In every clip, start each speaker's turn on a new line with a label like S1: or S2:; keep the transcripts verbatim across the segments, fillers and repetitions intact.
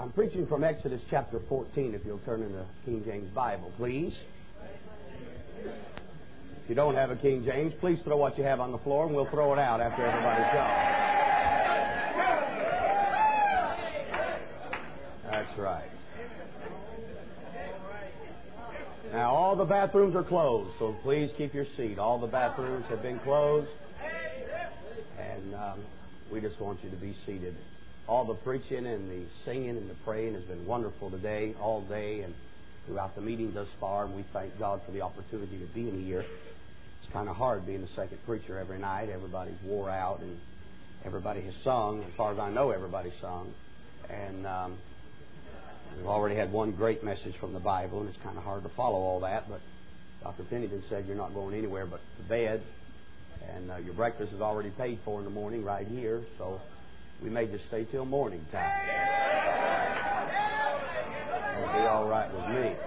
S1: I'm preaching from Exodus chapter fourteen, if you'll turn in the King James Bible, please. If you don't have a King James, please throw what you have on the floor, and we'll throw it out after everybody's gone. That's right. Now, all the bathrooms are closed, so please keep your seat. All the bathrooms have been closed, and um, we just want you to be seated. All the preaching and the singing and the praying has been wonderful today, all day, and throughout the meeting thus far, and we thank God for the opportunity to be in here. It's kind of hard being the second preacher every night. Everybody's wore out, and everybody has sung. As far as I know, everybody's sung. And um, we've already had one great message from the Bible, and it's kind of hard to follow all that, but Doctor Pennington said you're not going anywhere but to bed, and uh, your breakfast is already paid for in the morning right here, so we may just stay till morning time. That'll be all right with me.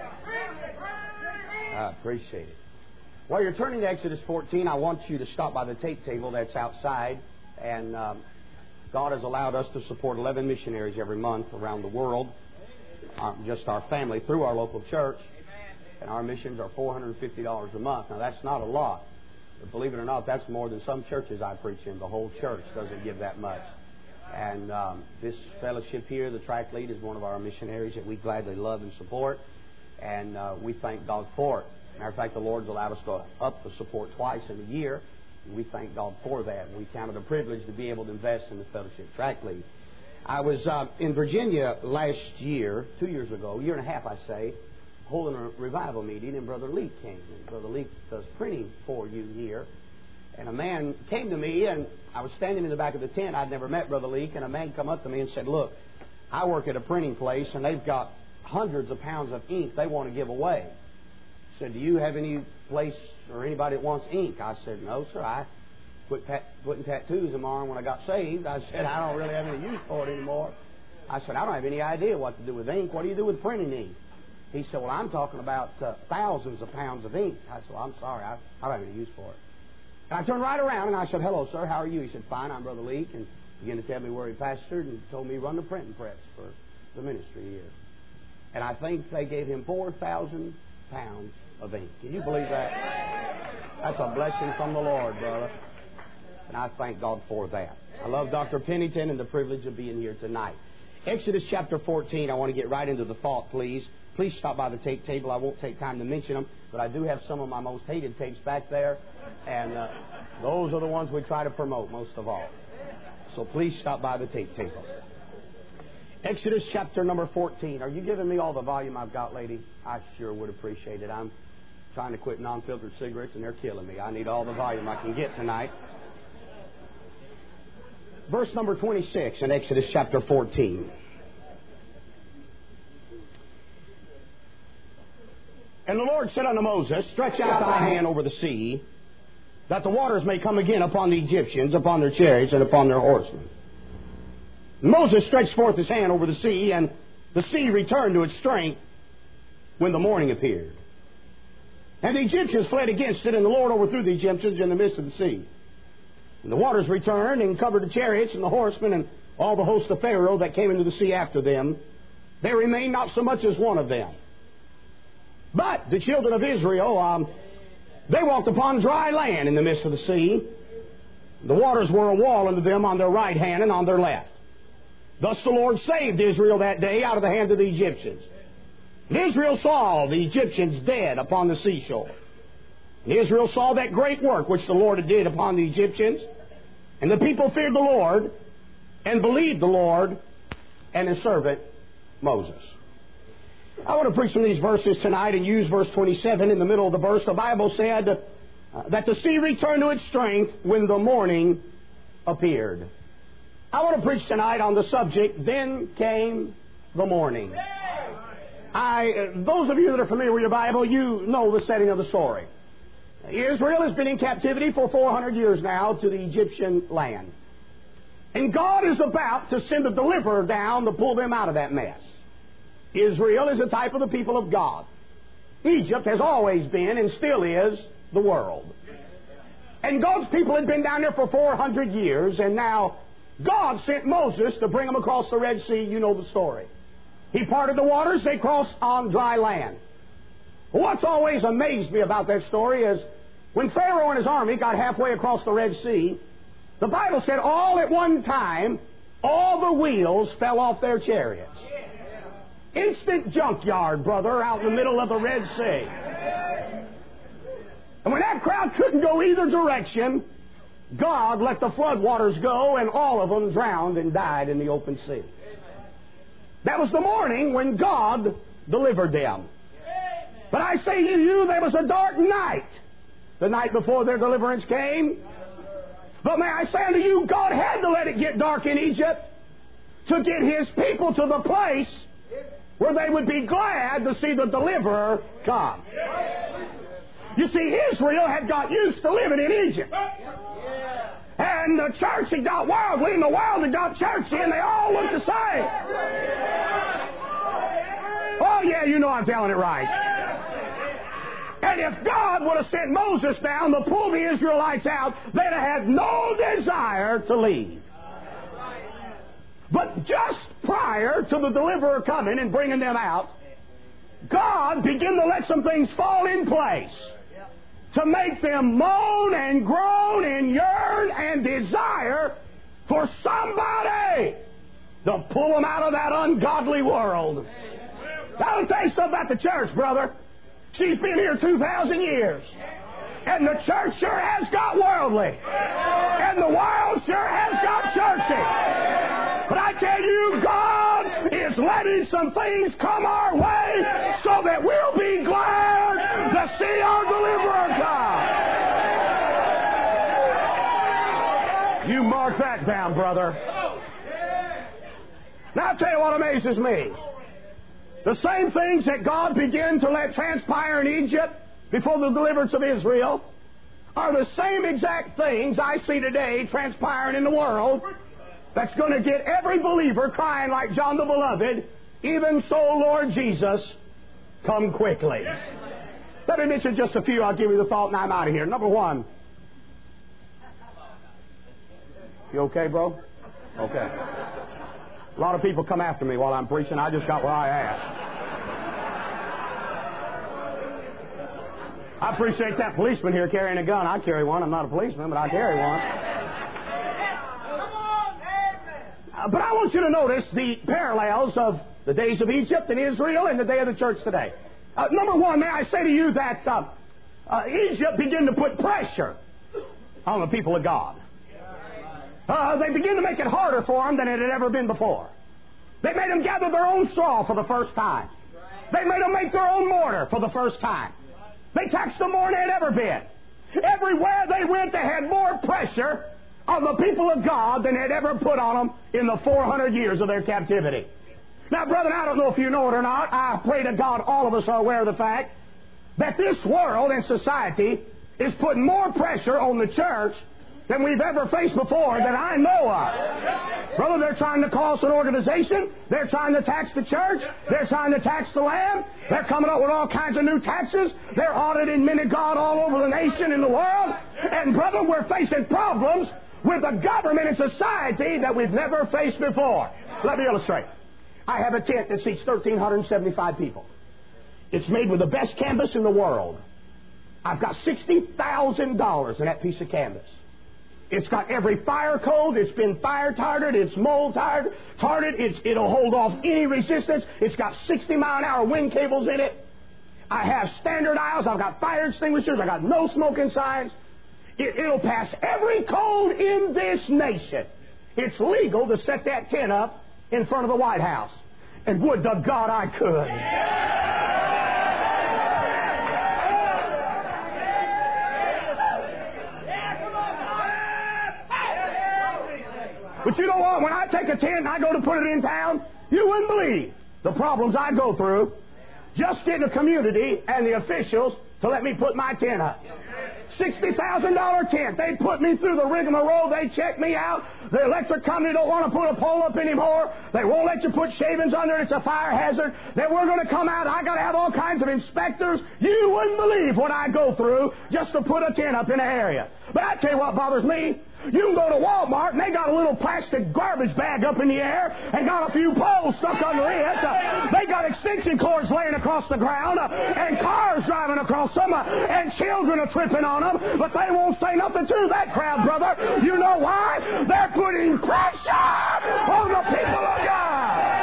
S1: I appreciate it. While you're turning to Exodus fourteen, I want you to stop by the tape table that's outside, and um, God has allowed us to support eleven missionaries every month around the world. Uh, just our family through our local church, and our missions are four hundred fifty dollars a month. Now, that's not a lot, but believe it or not, that's more than some churches I preach in. The whole church doesn't give that much. And um, this fellowship here, the track lead, is one of our missionaries that we gladly love and support, and uh, we thank God for it. Matter of fact, the Lord's allowed us to up the support twice in a year, and we thank God for that. We count it a privilege to be able to invest in the fellowship track lead. I was uh, in Virginia last year, two years ago, a year and a half, I say, holding a revival meeting, and Brother Leek came. And Brother Leek does printing for you here. And a man came to me, and I was standing in the back of the tent. I'd never met Brother Leek, and a man come up to me and said, "Look, I work at a printing place, and they've got hundreds of pounds of ink they want to give away." He said, "Do you have any place or anybody that wants ink?" I said, "No, sir. I quit pat- putting tattoos in my arm when I got saved." I said, "I don't really have any use for it anymore." I said, "I don't have any idea what to do with ink. What do you do with printing ink?" He said, "Well, I'm talking about uh, thousands of pounds of ink." I said, "Well, I'm sorry. I, I don't have any use for it." And I turned right around and I said, "Hello, sir. How are you?" He said, "Fine. I'm Brother Leek," and began to tell me where he pastored and told me he run the printing press for the ministry here. And I think they gave him four thousand pounds of ink. Can you believe that? That's a blessing from the Lord, brother. And I thank God for that. I love Doctor Pennington and the privilege of being here tonight. Exodus chapter fourteen, I want to get right into the thought, please. Please stop by the tape table. I won't take time to mention them, but I do have some of my most hated tapes back there, and uh, those are the ones we try to promote most of all. So please stop by the tape table. Exodus chapter number fourteen. Are you giving me all the volume I've got, lady? I sure would appreciate it. I'm trying to quit non-filtered cigarettes, and they're killing me. I need all the volume I can get tonight. Verse number twenty-six in Exodus chapter fourteen. "And the Lord said unto Moses, Stretch out thy hand over the sea, that the waters may come again upon the Egyptians, upon their chariots, and upon their horsemen. And Moses stretched forth his hand over the sea, and the sea returned to its strength when the morning appeared. And the Egyptians fled against it, and the Lord overthrew the Egyptians in the midst of the sea. And the waters returned and covered the chariots and the horsemen and all the host of Pharaoh that came into the sea after them. There remained not so much as one of them. But the children of Israel, um, they walked upon dry land in the midst of the sea. The waters were a wall unto them on their right hand and on their left. Thus the Lord saved Israel that day out of the hand of the Egyptians. And Israel saw the Egyptians dead upon the seashore. And Israel saw that great work which the Lord did upon the Egyptians. And the people feared the Lord and believed the Lord and His servant Moses." I want to preach from these verses tonight and use verse twenty-seven in the middle of the verse. The Bible said uh, that the sea returned to its strength when the morning appeared. I want to preach tonight on the subject, Then Came the Morning. I, uh, those of you that are familiar with your Bible, you know the setting of the story. Israel has been in captivity for four hundred years now to the Egyptian land. And God is about to send a deliverer down to pull them out of that mess. Israel is a type of the people of God. Egypt has always been and still is the world. And God's people had been down there for four hundred years, and now God sent Moses to bring them across the Red Sea. You know the story. He parted the waters, they crossed on dry land. What's always amazed me about that story is when Pharaoh and his army got halfway across the Red Sea, the Bible said all at one time, all the wheels fell off their chariots. Instant junkyard, brother, out in the middle of the Red Sea. And when that crowd couldn't go either direction, God let the floodwaters go, and all of them drowned and died in the open sea. That was the morning when God delivered them. But I say to you, there was a dark night the night before their deliverance came. But may I say unto you, God had to let it get dark in Egypt to get His people to the place where they would be glad to see the deliverer come. You see, Israel had got used to living in Egypt. And the church had got worldly, and the world had got churchy, and they all looked the same. Oh, yeah, you know I'm telling it right. And if God would have sent Moses down to pull the Israelites out, they'd have had no desire to leave. But just prior to the deliverer coming and bringing them out, God began to let some things fall in place to make them moan and groan and yearn and desire for somebody to pull them out of that ungodly world. Now, I'll tell you something about the church, brother. She's been here two thousand years. And the church sure has got worldly. And the world sure has got churchy. But I tell you, God is letting some things come our way so that we'll be glad to see our deliverer come. You mark that down, brother. Now I'll tell you what amazes me. The same things that God began to let transpire in Egypt before the deliverance of Israel are the same exact things I see today transpiring in the world that's going to get every believer crying like John the Beloved, even so, Lord Jesus, come quickly. Let me mention just a few. I'll give you the thought and I'm out of here. Number one. You okay, bro? Okay. A lot of people come after me while I'm preaching. I just got what I asked. I appreciate that policeman here carrying a gun. I carry one. I'm not a policeman, but I carry one. Uh, but I want you to notice the parallels of the days of Egypt and Israel and the day of the church today. Uh, number one, may I say to you that uh, uh, Egypt began to put pressure on the people of God. Uh, they began to make it harder for them than it had ever been before. They made them gather their own straw for the first time. They made them make their own mortar for the first time. They taxed them more than they had ever been. Everywhere they went, they had more pressure on the people of God than they had ever put on them in the four hundred years of their captivity. Now, brother, I don't know if you know it or not. I pray to God all of us are aware of the fact that this world and society is putting more pressure on the church than we've ever faced before that I know of. Brother, they're trying to call us an organization. They're trying to tax the church. They're trying to tax the land. They're coming up with all kinds of new taxes. They're auditing men of God all over the nation and the world. And, brother, we're facing problems with the government and society that we've never faced before. Let me illustrate. I have a tent that seats one thousand three hundred seventy-five people. It's made with the best canvas in the world. I've got sixty thousand dollars in that piece of canvas. It's got every fire code. It's been fire retarded. It's mold retarded. It's, it'll hold off any resistance. It's got sixty mile an hour wind cables in it. I have standard aisles. I've got fire extinguishers. I've got no smoking signs. It, it'll pass every code in this nation. It's legal to set that tent up in front of the White House. And would to God I could. But you know what? When I take a tent and I go to put it in town, you wouldn't believe the problems I go through just getting the community and the officials to let me put my tent up. sixty thousand dollars tent. They put me through the rigmarole. They check me out. The electric company don't want to put a pole up anymore. They won't let you put shavings under it. It's a fire hazard. Then we're going to come out. I got to have all kinds of inspectors. You wouldn't believe what I go through just to put a tent up in an area. But I tell you what bothers me. You can go to Walmart and they got a little plastic garbage bag up in the air and got a few poles stuck under it.
S2: extension cords laying across the ground, and cars driving across them, and children are tripping on them, but they won't say nothing to that crowd, brother. You know why? They're putting pressure on the people of God.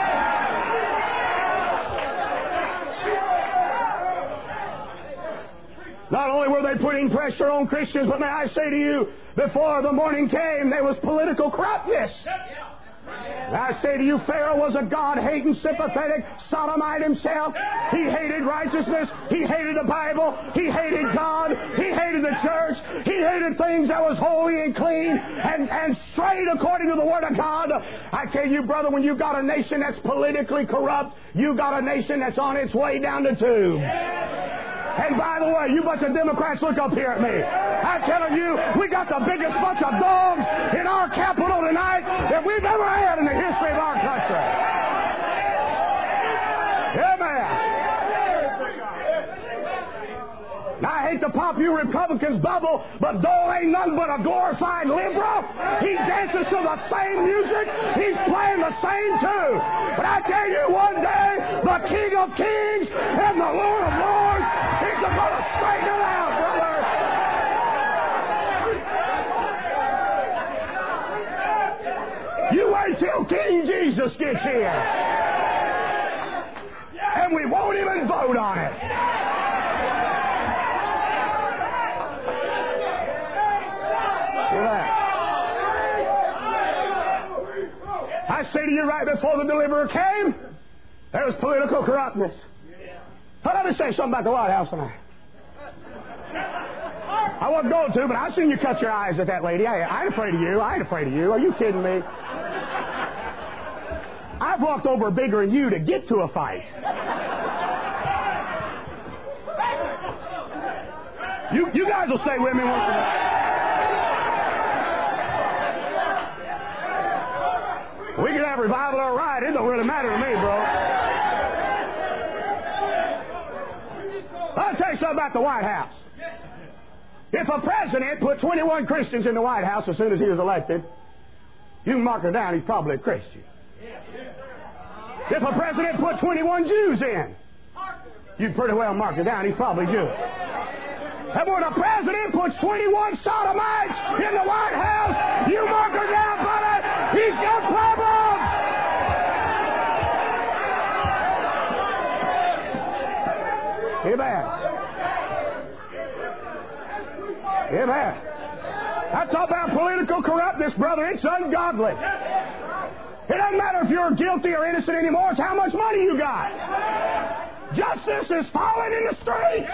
S2: Not only were they putting pressure on Christians, but may I say to you, before the morning came, there was political corruptness. And I say to you, Pharaoh was a God-hating, sympathetic sodomite himself. He hated righteousness. He hated the Bible. He hated God. He hated the church. He hated things that was holy and clean and, and straight according to the Word of God. I tell you, brother, when you've got a nation that's politically corrupt, you've got a nation that's on its way down the tube. And by the way, you bunch of Democrats, look up here at me. I'm telling you, we got the biggest bunch of dogs in our capital tonight that we've ever had in the history of our country. Amen. Now, I hate to pop you Republicans' bubble, but Dole ain't nothing but a glorified liberal. He dances to the same music. He's playing the same tune. But I tell you, one day, the King of Kings and the Lord of Lords, he's going to straighten it out, brother. You wait till King Jesus gets here. And we won't even vote on it. I say to you, right before the deliverer came, there was political corruptness. Now, let me say something about the White House tonight. I wasn't going to, but I seen you cut your eyes at that lady. I, I ain't afraid of you. I ain't afraid of you. Are you kidding me? I've walked over bigger than you to get to a fight. You, you guys will stay with me once in a while. We can have revival or riot. It don't really matter to me, bro. I'll tell you something about the White House. If a president put twenty-one Christians in the White House as soon as he was elected, you can mark her down, he's probably a Christian. If a president put twenty-one Jews in, you can pretty well mark her down, he's probably Jewish. And when a president puts twenty-one sodomites in the White House, you mark her down, brother, he's got problems. Amen. Amen. I talk about political corruptness, brother. It's ungodly. It doesn't matter if you're guilty or innocent anymore. It's how much money you got. Justice is falling in the streets.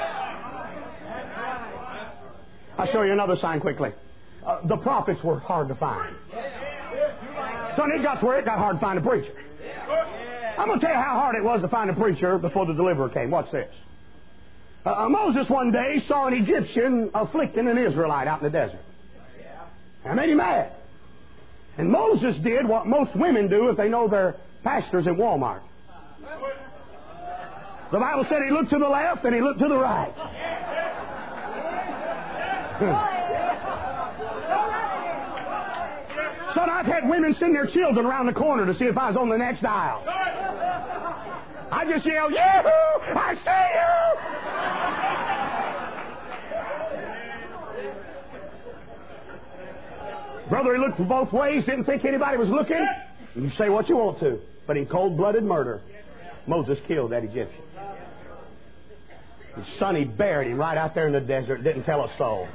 S2: I'll show you another sign quickly. Uh, the prophets were hard to find. Son, it got to where it got hard to find a preacher. I'm going to tell you how hard it was to find a preacher before the deliverer came. Watch this. Uh, Moses one day saw an Egyptian afflicting an Israelite out in the desert. That made him mad. And Moses did what most women do if they know their pastors at Walmart. The Bible said he looked to the left and he looked to the right. Son, I've had women send their children around the corner to see if I was on the next aisle. I just yelled, "Yahoo! I see you!" Brother, he looked both ways, didn't think anybody was looking. You say what you want to, but in cold-blooded murder, Moses killed that Egyptian. His son, he buried him right out there in the desert, didn't tell a soul.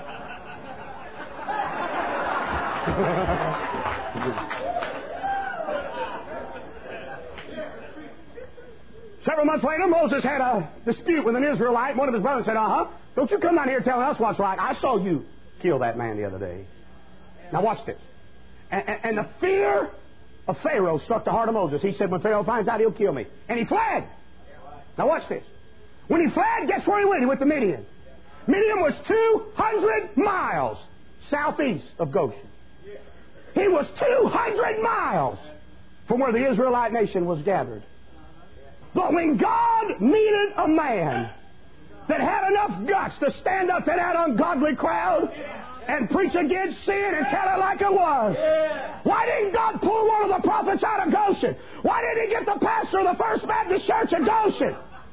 S2: Several months later, Moses had a dispute with an Israelite. One of his brothers said, uh-huh, don't you come down here telling us what's right. I saw you kill that man the other day. Now watch this. And, and, and the fear of Pharaoh struck the heart of Moses. He said, when Pharaoh finds out, he'll kill me. And he fled. Now watch this. When he fled, guess where he went? He went to Midian. Midian was two hundred miles southeast of Goshen. He was two hundred miles from where the Israelite nation was gathered. But when God needed a man that had enough guts to stand up to that ungodly crowd, and preach against sin and tell it like it was? Why didn't God pull one of the prophets out of Goshen? Why didn't He get the pastor of the First Baptist Church at Goshen?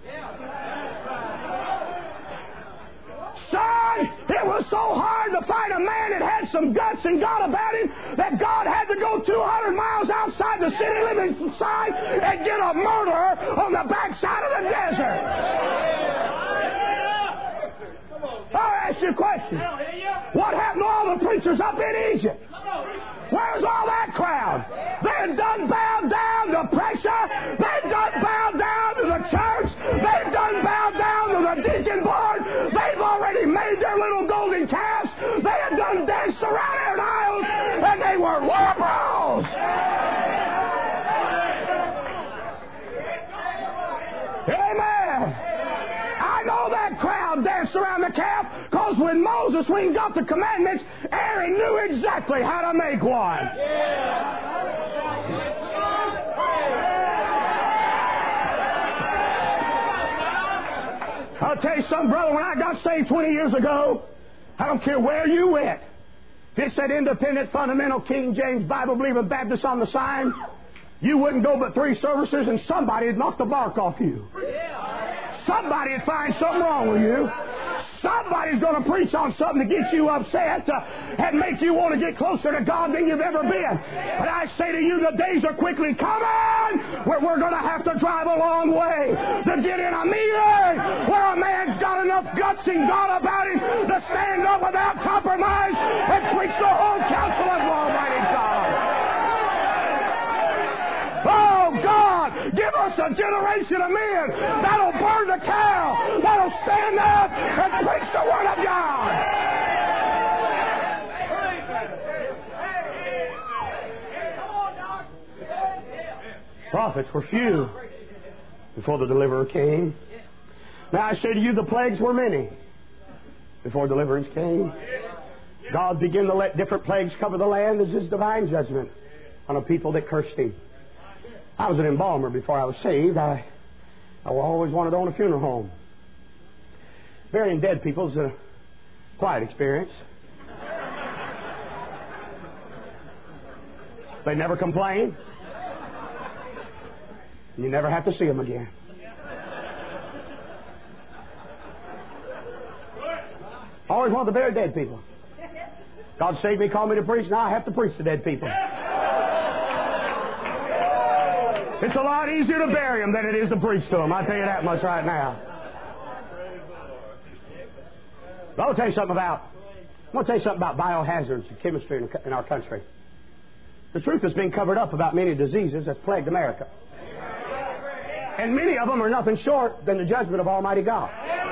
S2: Son, it was so hard to find a man that had some guts and God about him that God had to go two hundred miles outside the city limits side and get a murderer on the backside of the desert. I'll ask you a question. What happened to all the preachers up in Egypt? Where's all that crowd? They had done bowed down to pressure. They had done bowed down to the church. They had done bowed down to the deacon board. They've already made their little golden calves. They had done danced around their aisles, and they were liberals. Amen. I know that crowd danced around the calf because when Moses, when he got the commandments, Aaron knew exactly how to make one. I'll tell you something, brother, when I got saved twenty years ago, I don't care where you went. If it said Independent, Fundamental, King James, Bible Believing Baptist on the sign, you wouldn't go but three services and somebody would knock the bark off you. Somebody would find something wrong with you. Somebody's going to preach on something to get you upset uh, and make you want to get closer to God than you've ever been. But I say to you, the days are quickly coming where we're going to have to drive a long way to get in a meeting where a man's got enough guts and God about him to stand up without compromise and preach the whole counsel of Almighty God. Oh, God, give us a generation of men that'll burn the cow, that'll stand up and preach the Word of God. Prophets were few before the deliverer came. Now I say to you, the plagues were many before deliverance came. God began to let different plagues cover the land as His divine judgment on a people that cursed Him. I was an embalmer before I was saved. I, I always wanted to own a funeral home. Burying dead people is a quiet experience. They never complain. You never have to see them again. I always wanted to bury dead people. God saved me, called me to preach. Now I have to preach to dead people. It's a lot easier to bury them than it is to preach to them. I'll tell you that much right now. But I'll tell you something about, I'm going to tell you something about biohazards and chemistry in our country. The truth has been covered up about many diseases that's plagued America. And many of them are nothing short than the judgment of Almighty God.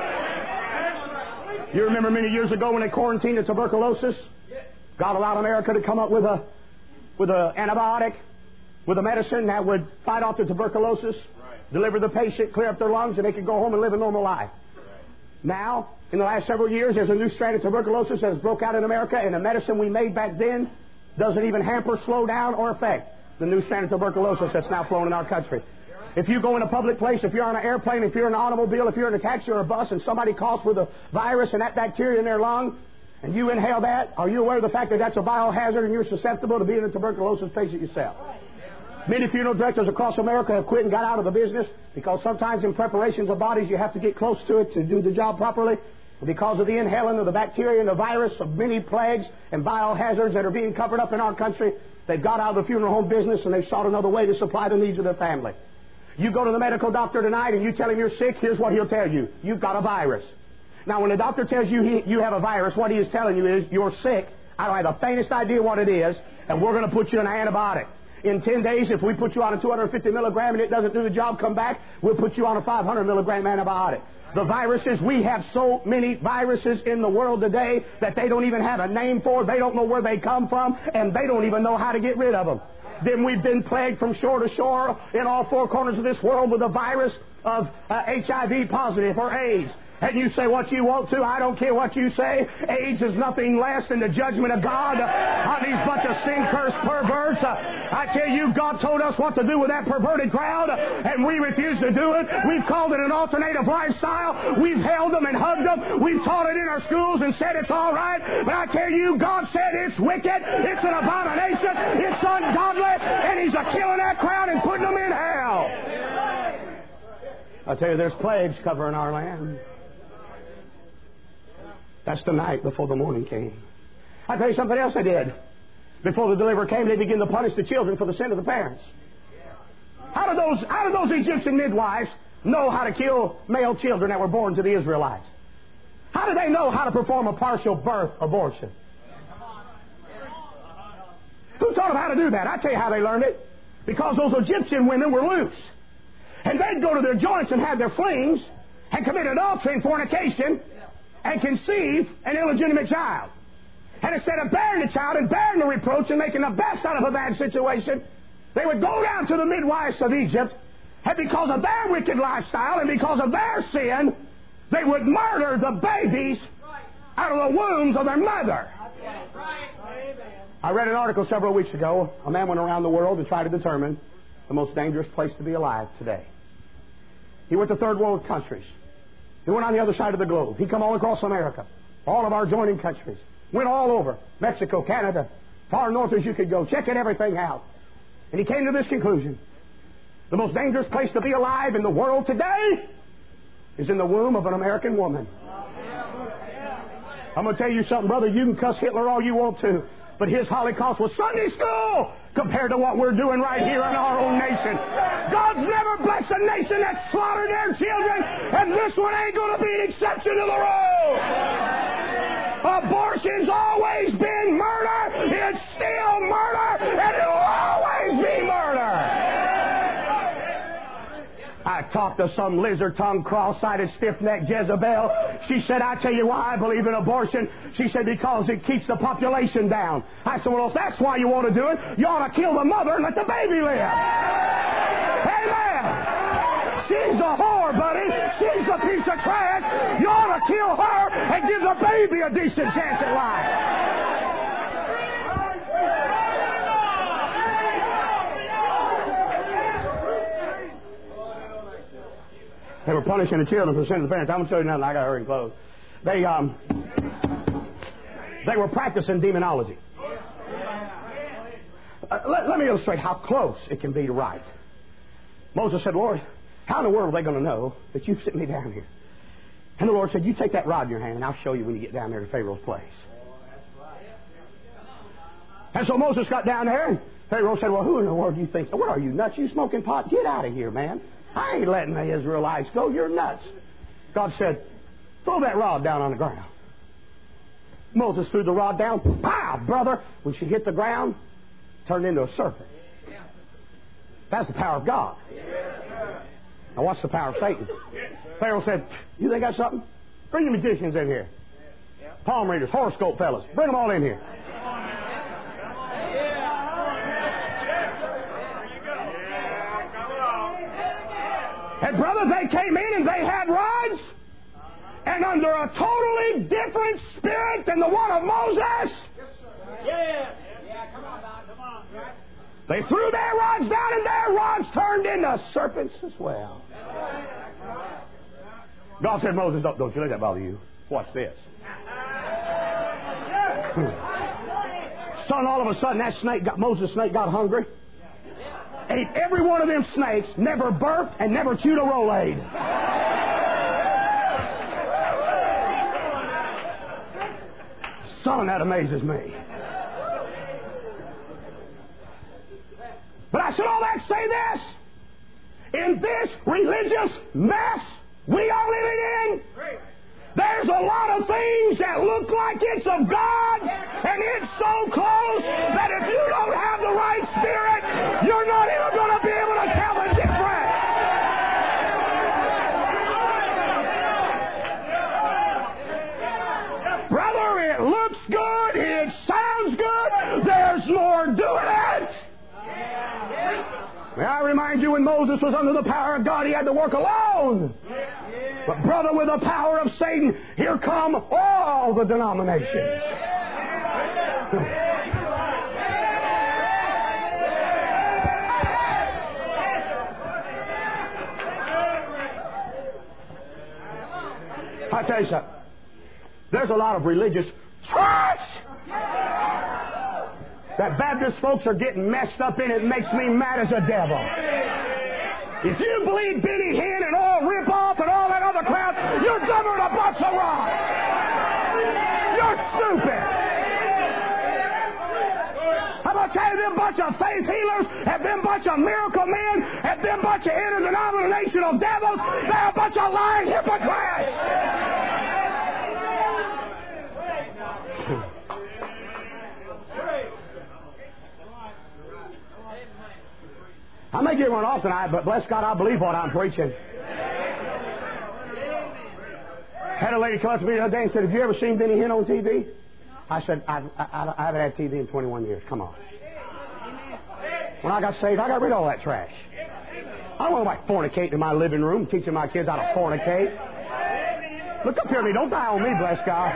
S2: You remember many years ago when they quarantined the tuberculosis? God allowed America to come up with a with an antibiotic, with a medicine that would fight off the tuberculosis, right, deliver the patient, clear up their lungs, and they could go home and live a normal life. Right. Now, in the last several years, there's a new strain of tuberculosis that has broke out in America, and the medicine we made back then doesn't even hamper, slow down, or affect the new strain of tuberculosis that's now flowing in our country. If you go in a public place, if you're on an airplane, if you're in an automobile, if you're in a taxi or a bus, and somebody coughs with a virus and that bacteria in their lung, and you inhale that, are you aware of the fact that that's a biohazard and you're susceptible to being a tuberculosis patient yourself? Many funeral directors across America have quit and got out of the business because sometimes in preparations of bodies you have to get close to it to do the job properly. And because of the inhaling of the bacteria and the virus of many plagues and biohazards that are being covered up in our country, they've got out of the funeral home business and they've sought another way to supply the needs of their family. You go to the medical doctor tonight and you tell him you're sick, here's what he'll tell you. You've got a virus. Now when the doctor tells you he, you have a virus, what he is telling you is you're sick. I don't have the faintest idea what it is, and we're going to put you on an antibiotic. In ten days, if we put you on a two hundred fifty milligram and it doesn't do the job, come back, we'll put you on a five hundred milligram antibiotic. The viruses, we have so many viruses in the world today that they don't even have a name for. They don't know where they come from, and they don't even know how to get rid of them. Then we've been plagued from shore to shore in all four corners of this world with a virus of uh, H I V positive or AIDS. And you say what you want to. I don't care what you say. AIDS is nothing less than the judgment of God on these bunch of sin-cursed perverts. I tell you, God told us what to do with that perverted crowd, and we refuse to do it. We've called it an alternative lifestyle. We've held them and hugged them. We've taught it in our schools and said it's all right. But I tell you, God said it's wicked. It's an abomination. It's ungodly. And He's a killing that crowd and putting them in hell. I tell you, there's plagues covering our land. That's the night before the morning came. I'll tell you something else they did. Before the deliverer came, they began to punish the children for the sin of the parents. How did those, how did those Egyptian midwives know how to kill male children that were born to the Israelites? How did they know how to perform a partial birth abortion? Who taught them how to do that? I'll tell you how they learned it. Because those Egyptian women were loose. And they'd go to their joints and have their flings and commit adultery and fornication and conceive an illegitimate child. And instead of bearing the child and bearing the reproach and making the best out of a bad situation, they would go down to the midwives of Egypt, and because of their wicked lifestyle and because of their sin, they would murder the babies out of the wombs of their mother. I read an article several weeks ago. A man went around the world and tried to determine the most dangerous place to be alive today. He went to third world countries. He went on the other side of the globe. He come all across America, all of our joining countries. Went all over, Mexico, Canada, far north as you could go, checking everything out. And he came to this conclusion. The most dangerous place to be alive in the world today is in the womb of an American woman. I'm going to tell you something, brother. You can cuss Hitler all you want to, but his Holocaust was Sunday school compared to what we're doing right here in our own nation. God's never blessed a nation that slaughtered their children, and this one ain't going to be an exception to the rule. Abortion's always been murder. It's still murder, and it'll always be murder. I talked to some lizard-tongued, cross-sided, stiff-necked Jezebel. She said, I tell you why I believe in abortion. She said, because it keeps the population down. I said, well, if that's why you want to do it, you ought to kill the mother and let the baby live. Amen. She's a whore, buddy. She's a piece of trash. You ought to kill her and give the baby a decent chance at life. They were punishing the children for the sin of the parents. I'm going to show you nothing. I got to hurry and close. They, um, they were practicing demonology. Uh, let, let me illustrate how close it can be to right. Moses said, Lord, how in the world are they going to know that you've sent me down here? And the Lord said, you take that rod in your hand and I'll show you when you get down there to Pharaoh's place. And so Moses got down there and Pharaoh said, well, who in the world do you think? What are you, nuts? You smoking pot? Get out of here, man. I ain't letting the Israelites go. You're nuts. God said, throw that rod down on the ground. Moses threw the rod down. Pow, brother. When she hit the ground, turned into a serpent. That's the power of God. Now what's the power of Satan? Pharaoh said, you think that's something? Bring the magicians in here. Palm readers, horoscope fellas. Bring them all in here. And brother, they came in and they had rods, and under a totally different spirit than the one of Moses. Yeah, yeah, come on, come on. They threw their rods down, and their rods turned into serpents as well. God said, Moses, don't, don't you let that bother you. Watch this. Son, all of a sudden, that snake got Moses' snake got hungry. Ate every one of them snakes, never burped, and never chewed a Rolade. Son, that amazes me. But I said all that to say this. In this religious mess we are living in, there's a lot of things that look like it's of God, and it's so close that if you don't have the right spirit, you're not even going to be able to tell the difference. Brother, it looks good, it sounds good, there's more doing it. May I remind you, when Moses was under the power of God, he had to work alone. But brother, with the power of Satan, here come all the denominations. I tell you something. There's a lot of religious trash that Baptist folks are getting messed up in. It makes me mad as a devil. If you believe Benny Hinn and all rip-off and all that other crap, you're dumber than a bunch of rocks. You're stupid. How about tell you them bunch of faith healers and them bunch of miracle men and them bunch of interdenominational devils? They're a bunch of lying hypocrites. I may get run off tonight, but bless God, I believe what I'm preaching. Had a lady come up to me the other day and said, "Have you ever seen Benny Hinn on T V?" I said, I, I, I haven't had T V in twenty-one years. Come on. When I got saved, I got rid of all that trash. I don't want to like fornicate in my living room, teaching my kids how to fornicate. Look up here at me. Don't die on me, bless God.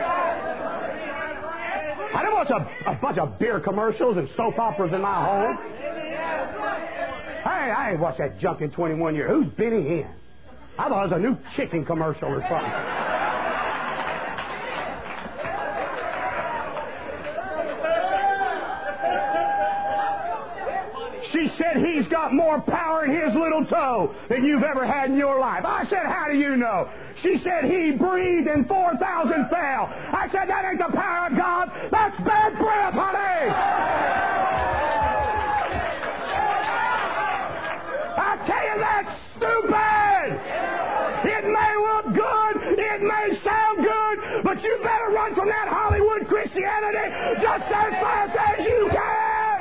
S2: I don't want a, a bunch of beer commercials and soap operas in my home. Hey, I ain't watched that junk in twenty-one years. Who's Benny Hinn? I thought it was a new chicken commercial or something. She said he's got more power in his little toe than you've ever had in your life. I said, how do you know? She said he breathed and four thousand fell. I said, that ain't the power of God. That's bad breath, honey. I tell you, that's stupid. It may look good, it may sound good, but you better run from that Hollywood Christianity just as fast as you can.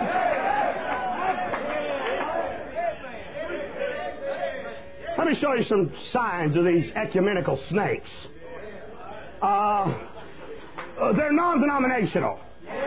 S2: Let me show you some signs of these ecumenical snakes. Uh, uh, they're non-denominational.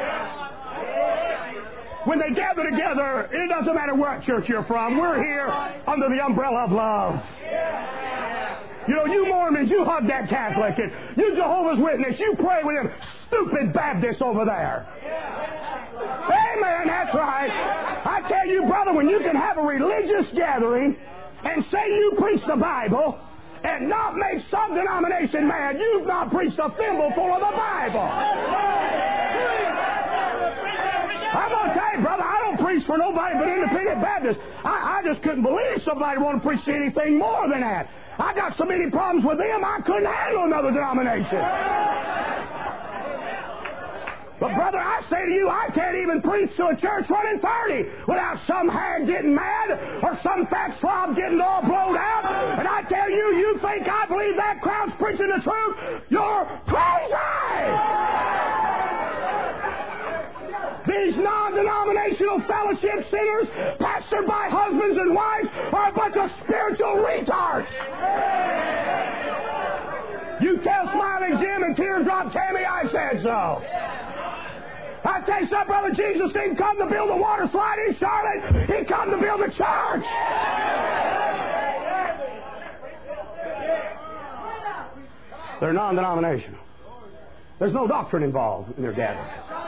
S2: When they gather together, it doesn't matter what church you're from. We're here under the umbrella of love. You know, you Mormons, you hug that Catholic, and you Jehovah's Witness, you pray with them stupid Baptists over there. Amen, that's right. I tell you, brother, when you can have a religious gathering and say you preach the Bible and not make some denomination mad, you've not preached a thimble full of the Bible. I'm going to tell you, brother, I don't preach for nobody but independent Baptists. I, I just couldn't believe somebody wanted to preach anything more than that. I got so many problems with them, I couldn't handle another denomination. But, brother, I say to you, I can't even preach to a church running thirty without some hag getting mad or some fat slob getting all blown out. And I tell you, you think I believe that crowd's preaching the truth? You're crazy! These non-denominational fellowship sinners, pastored by husbands and wives, are a bunch of spiritual retards. You tell Smiling Jim and Teardrop Tammy I said so. I tell you something, brother, Jesus didn't come to build a water slide in Charlotte. He come to build a church. They're non-denominational. There's no doctrine involved in their gathering.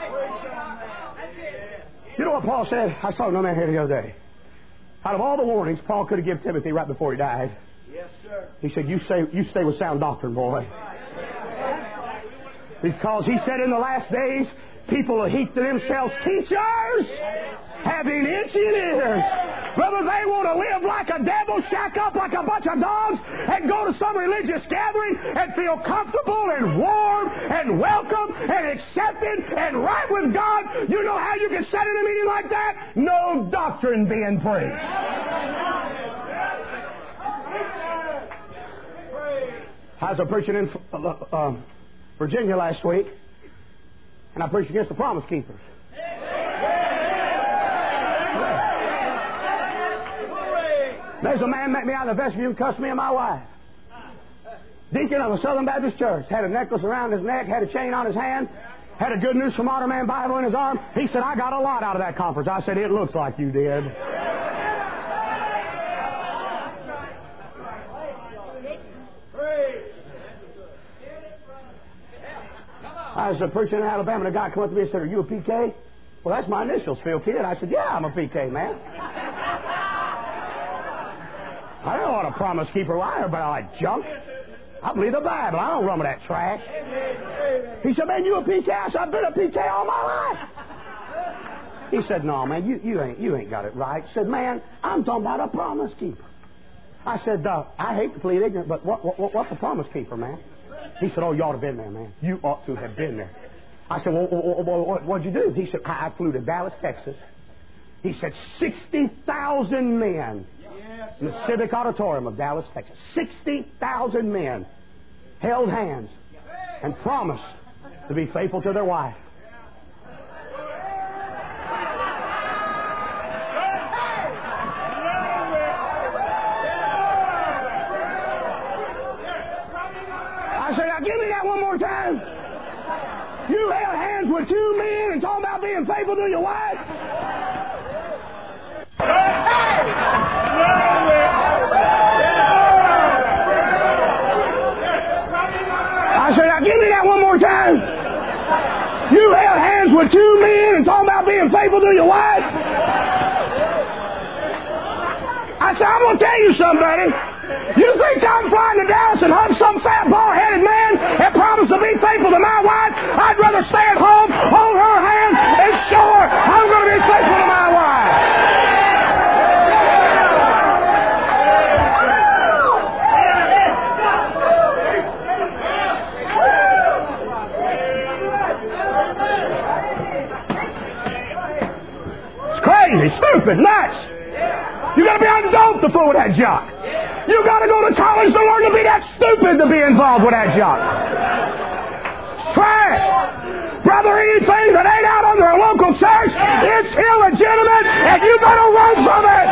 S2: You know what Paul said? I saw no man here the other day. Out of all the warnings Paul could have given Timothy right before he died, yes, sir. He said, you stay, you stay with sound doctrine, boy. Because he said in the last days, people will heap to themselves teachers having itching ears. Brother, they want to live like a devil, shack up like a bunch of dogs, and go to some religious gathering and feel comfortable and warm and welcome and accepted and right with God. You know how you can sit in a meeting like that? No doctrine being preached. I was preaching in uh, uh, Virginia last week, and I preached against the Promise Keepers. There's a man met me out in the vestibule and cussed me and my wife. Deacon of a Southern Baptist church. Had a necklace around his neck, had a chain on his hand, had a Good News from Honor Man Bible in his arm. He said, I got a lot out of that conference. I said, it looks like you did. I was uh, preaching in Alabama, and a guy come up to me and said, "Are you a P K?" Well, that's my initials, Phil Kidd. I said, "Yeah, I'm a P K, man." I don't want a promise keeper liar about all that junk. I believe the Bible. I don't run with that trash. He said, "Man, you a P K?" I said, "I've been a P K all my life." He said, "No, man, you, you ain't you ain't got it right." He said, "Man, I'm talking about a promise keeper." I said, uh, "I hate to plead ignorant, but what, what what's a promise keeper, man?" He said, "Oh, you ought to have been there, man. You ought to have been there." I said, "Well, well, well what, what'd you do?" He said, I, I flew to Dallas, Texas. He said, sixty thousand men in the Civic Auditorium of Dallas, Texas. sixty thousand men held hands and promised to be faithful to their wife. I said, "Now give me that one more time. You held hands with two men and talking about being faithful to your wife?" I said, "Now give me that one more time. You held hands with two men and talking about being faithful to your wife?" I said, "I'm going to tell you something, buddy. You think I'm flying to Dallas and hug some fat, bald-headed man and promise to be faithful to my wife? I'd rather stay at home, hold her hand, and show her I'm going to be faithful to my wife." It's crazy, stupid, nuts. You got to be on dope to fool with that junk. You got to go to college to learn to be that stupid to be involved with that junk. Trash. Brother, anything that ain't out under a local church, it's illegitimate, and you better run from it.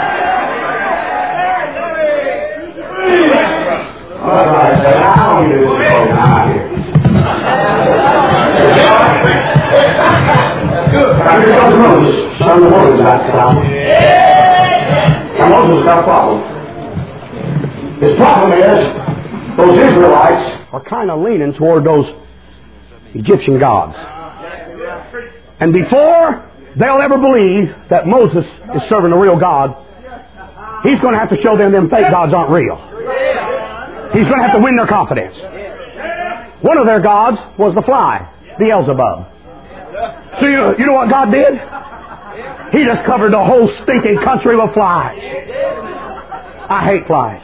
S2: All right, now you do good. Now here comes Moses, son of Moses, that's the problem. Now Moses got a problem. His problem is, those Israelites are kind of leaning toward those Egyptian gods. And before they'll ever believe that Moses is serving a real God, he's going to have to show them them fake gods aren't real. He's going to have to win their confidence. One of their gods was the fly, Beelzebub. So you know, you know what God did? He just covered the whole stinking country with flies. I hate flies.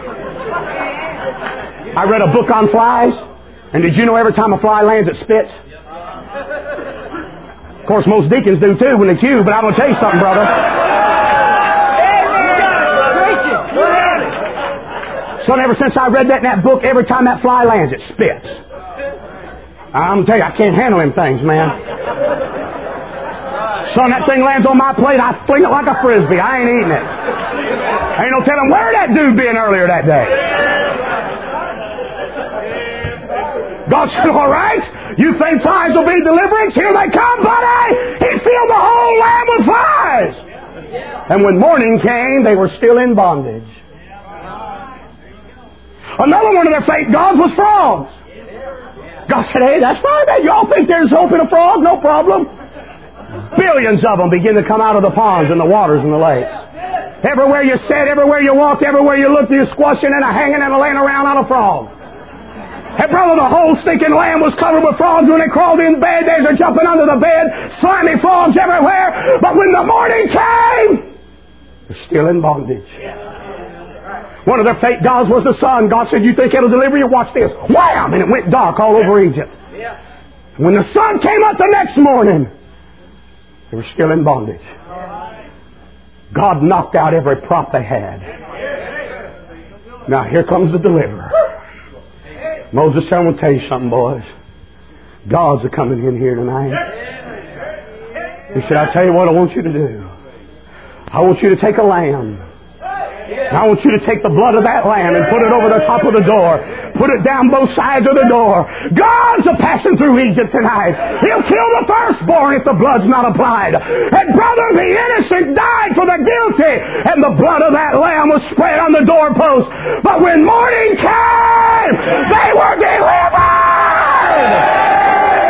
S2: I read a book on flies, and did you know every time a fly lands it spits? Of course, most deacons do too when they cue, but I'm going to tell you something, brother. Son, ever since I read that in that book, every time that fly lands it spits. I'm going to tell you, I can't handle them things, man. Son, that thing lands on my plate, I fling it like a frisbee. I ain't eating it. Ain't no telling where that dude been earlier that day. God said, "All right, you think flies will be deliverance? Here they come, buddy!" He filled the whole land with flies. And when morning came, they were still in bondage. Another one of their fake gods was frogs. God said, "Hey, that's fine, man. Y'all think there's hope in a frog? No problem." Billions of them begin to come out of the ponds and the waters and the lakes. Everywhere you sat, everywhere you walked, everywhere you looked, you're squashing and a hanging and a laying around on a frog. Hey, brother, the whole stinking land was covered with frogs. When they crawled in bed, they were jumping under the bed, slimy frogs everywhere. But when the morning came, they're still in bondage. One of their fake gods was the sun. God said, "You think it'll deliver you? Watch this." Wham! And it went dark all over Egypt. When the sun came up the next morning, they were still in bondage. God knocked out every prop they had. Now here comes the deliverer. Moses said, "I'm going to tell you something, boys. God's a coming in here tonight." He said, "I'll tell you what I want you to do. I want you to take a lamb. And I want you to take the blood of that lamb and put it over the top of the door. Put it down both sides of the door. God's a passing through Egypt tonight. He'll kill the firstborn if the blood's not applied. And brother, the innocent died for the guilty. And the blood of that lamb was spread on the doorpost. But when morning came, they were delivered.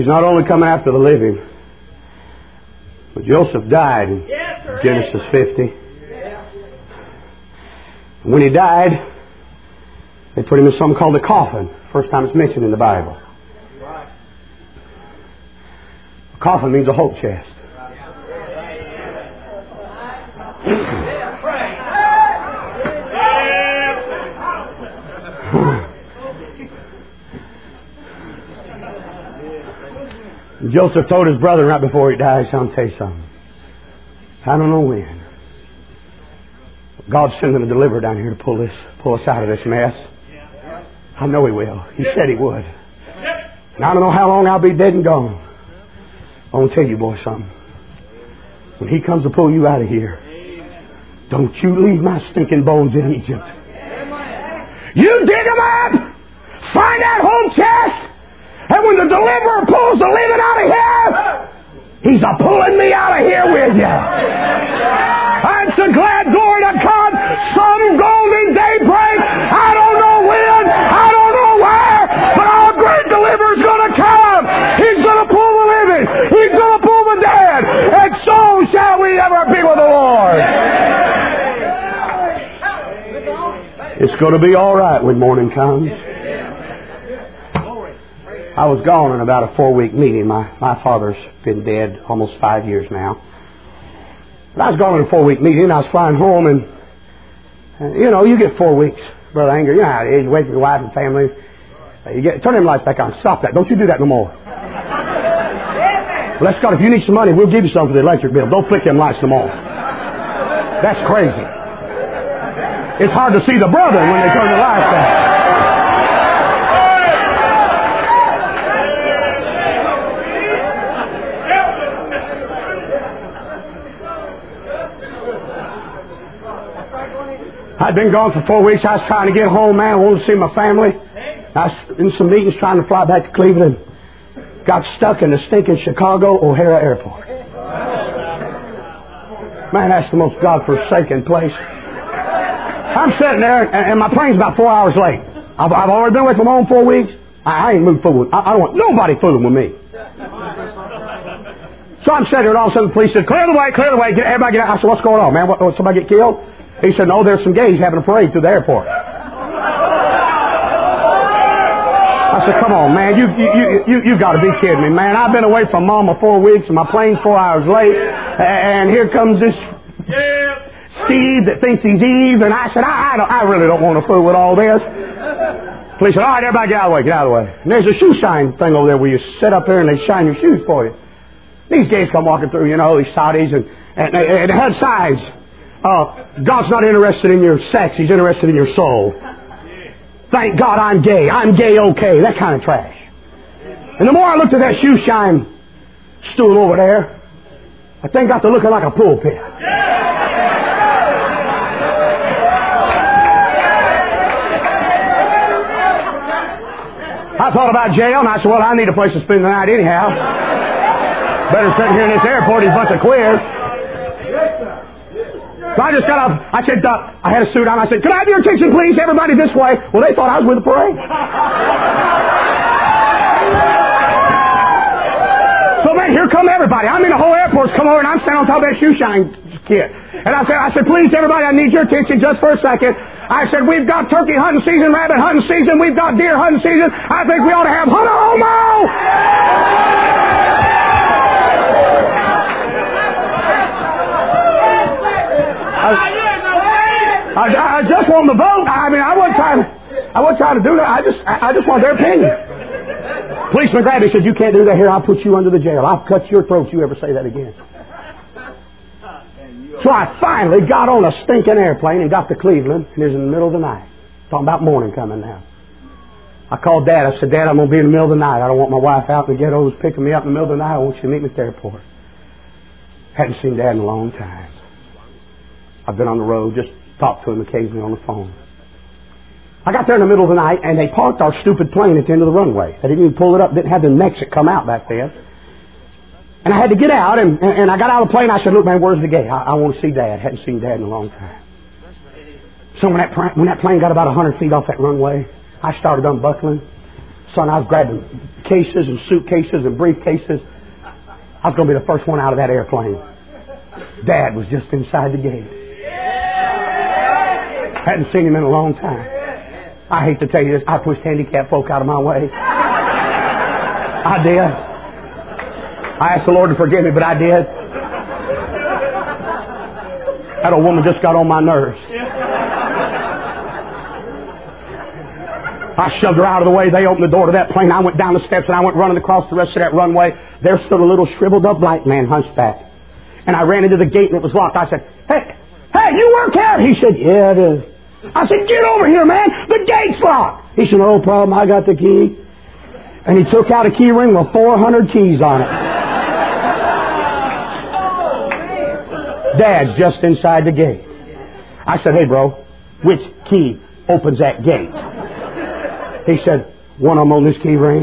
S2: He's not only coming after the living, but Joseph died in Genesis fifty. And when he died, they put him in something called a coffin. First time it's mentioned in the Bible. A coffin means a hope chest. Joseph told his brother right before he died, "I'll tell you something. I don't know when. God's sending a deliverer down here to pull this, pull us out of this mess. I know He will. He said He would. And I don't know how long I'll be dead and gone. I want to tell you, boy, something. When He comes to pull you out of here, don't you leave my stinking bones in Egypt. You dig them up, find that home chest, and when the deliverer pulls the living out of here, He's a pulling me out of here with you. I'm so glad, glory to God, some golden daybreak. I don't know when, I don't know where, but our great deliverer's going to come. He's going to pull the living. He's going to pull the dead. And so shall we ever be with the Lord. It's going to be all right when morning comes. I was gone in about a four-week meeting. My, my father's been dead almost five years now. But I was gone in a four-week meeting. I was flying home, and, and you know, you get four weeks, Brother Anger. You know how it is. You wait for your wife and family. You get turn them lights back on. Stop that. Don't you do that no more. Let's God, if you need some money, we'll give you some for the electric bill. Don't flick them lights no more. That's crazy. It's hard to see the brother when they turn the lights on. I'd been gone for four weeks. I was trying to get home, man. I wanted to see my family. I was in some meetings trying to fly back to Cleveland. Got stuck in the stinking Chicago O'Hare Airport. Man, that's the most God-forsaken place. I'm sitting there, and, and my plane's about four hours late. I've, I've already been away from home four weeks. I, I ain't moved forward. I, I don't want nobody fooling with me. So I'm sitting there, and all of a sudden the police said, "Clear the way, clear the way. Get, everybody get out." I said, "What's going on, man? What, what, somebody get killed?" He said, "No, there's some gays having a parade through the airport." I said, "Come on, man, you you you you got to be kidding me, man! I've been away from Mama four weeks, and my plane's four hours late, and here comes this Steve that thinks he's Eve." And I said, "I I, don't, I really don't want to fool with all this." Police said, "All right, everybody get out of the way, get out of the way." And there's a shoe shine thing over there where you sit up there and they shine your shoes for you. These gays come walking through, you know, these Saudis, and and, and they had signs. Uh, God's not interested in your sex. He's interested in your soul. Thank God I'm gay. I'm gay okay. That kind of trash. And the more I looked at that shoe shine stool over there, that thing got to looking like a pulpit. I thought about jail, and I said, "Well, I need a place to spend the night anyhow. Better sitting here in this airport, these bunch of queers." So I just got up. I said, uh, I had a suit on. I said, "Can I have your attention, please? Everybody this way." Well, they thought I was with the parade. So man, here come everybody. I mean, the whole airport's come over, and I'm standing on top of that shoe shine kit. And I said, I said, "Please, everybody, I need your attention just for a second." I said, "We've got turkey hunting season, rabbit hunting season. We've got deer hunting season. I think we ought to have Hunter Homo." I, I, I just want the vote. I mean, I wasn't trying to, I wasn't trying to do that. I just, I, I just want their opinion. Policeman grabbed me and said, "You can't do that here. I'll put you under the jail. I'll cut your throat if you ever say that again." So I finally got on a stinking airplane and got to Cleveland, and it was in the middle of the night. Talking about morning coming now. I called Dad. I said, "Dad, I'm going to be in the middle of the night. I don't want my wife out in the ghettos picking me up in the middle of the night. I want you to meet me at the airport." Hadn't seen Dad in a long time. I've been on the road, just talked to him occasionally on the phone. I got there in the middle of the night, and they parked our stupid plane at the end of the runway. They didn't even pull it up, didn't have the necks that come out back then. And I had to get out, and, and, and I got out of the plane. I said, "Look, man, where's the gate? I, I want to see Dad." Hadn't seen Dad in a long time. So when that, when that plane got about one hundred feet off that runway, I started unbuckling. Son, I was grabbing cases and suitcases and briefcases. I was going to be the first one out of that airplane. Dad was just inside the gate. Hadn't seen him in a long time. I hate to tell you this, I pushed handicapped folk out of my way. I did. I asked the Lord to forgive me, but I did. That old woman just got on my nerves. I shoved her out of the way. They opened the door to that plane. I went down the steps and I went running across the rest of that runway. There stood a little shriveled up black man, hunchback. And I ran into the gate and it was locked. I said, hey, hey, you work here? He said, yeah, it is. I said, get over here, man. The gate's locked. He said, no problem. I got the key. And he took out a key ring with four hundred keys on it. Dad's just inside the gate. I said, hey, bro, which key opens that gate? He said, one of them on this key ring.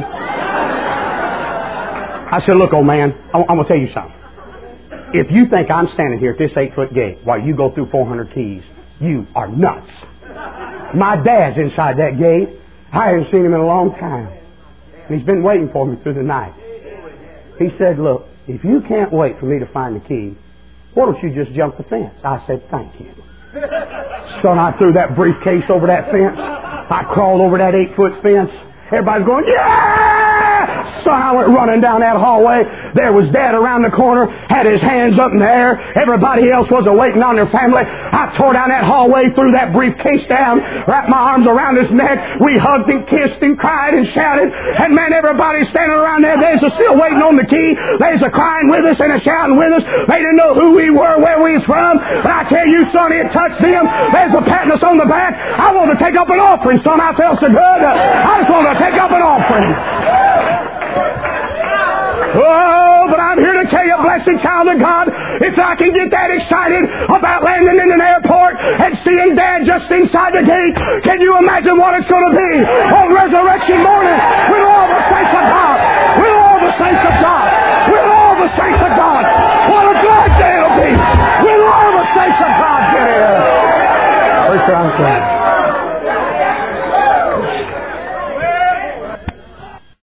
S2: I said, look, old man, I'm, I'm going to tell you something. If you think I'm standing here at this eight-foot gate while you go through four hundred keys, you are nuts. My dad's inside that gate. I haven't seen him in a long time. And he's been waiting for me through the night. He said, look, if you can't wait for me to find the key, why don't you just jump the fence? I said, thank you. Son, I threw that briefcase over that fence. I crawled over that eight-foot fence. Everybody's going, yeah! Son, I went running down that hallway. There was Dad around the corner, had his hands up in the air. Everybody else was waiting on their family. I tore down that hallway, threw that briefcase down, wrapped my arms around his neck. We hugged and kissed and cried and shouted. And man, everybody standing around there, they's still waiting on the key. They's a crying with us and a shouting with us. They didn't know who we were, where we was from. But I tell you, son, it touched them. There's a patting us on the back. I want to take up an offering, son. I felt so good. I just want to take up an offering. Oh, but I'm here to tell you, blessed child of God, if I can get that excited about landing in an airport and seeing Dad just inside the gate, can you imagine what it's going to be on resurrection morning when all the